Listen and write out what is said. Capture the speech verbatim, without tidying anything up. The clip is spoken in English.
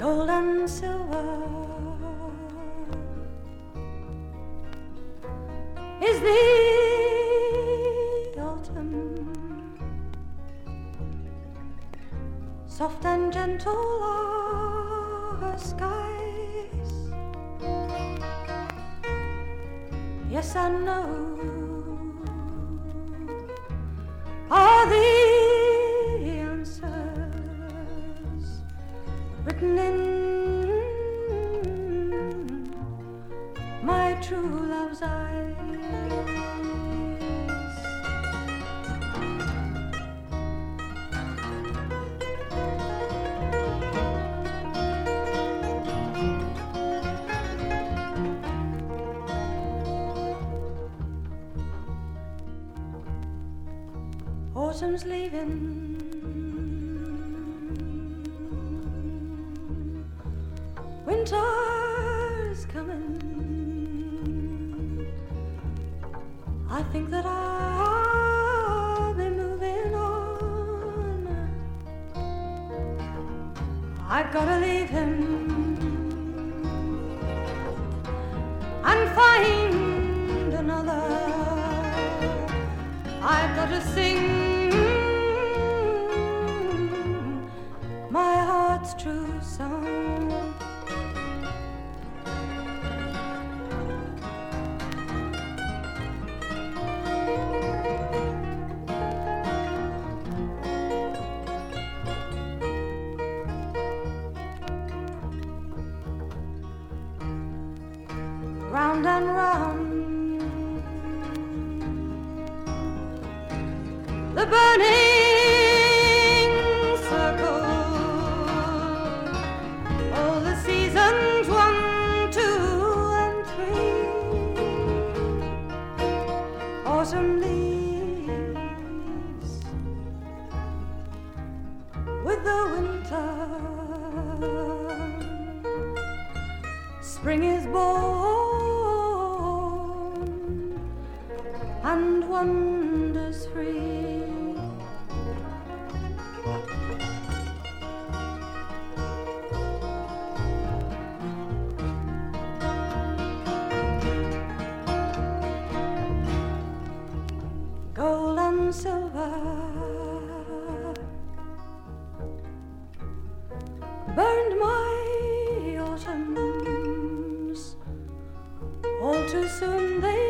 gold and silver is the autumn, soft and gentle are her skies. Yes, I know are the answers written in my true love's eyes. Autumn's leaving, winter's coming. I think that I'll be moving on. I've gotta leave him and find another. I've got to sing my heart's true song. Round and round the burning circle, all the seasons, one, two, and three. Autumn leaves with the winter, spring is born and wonders free. Gold and silver burned my autumns, all too soon they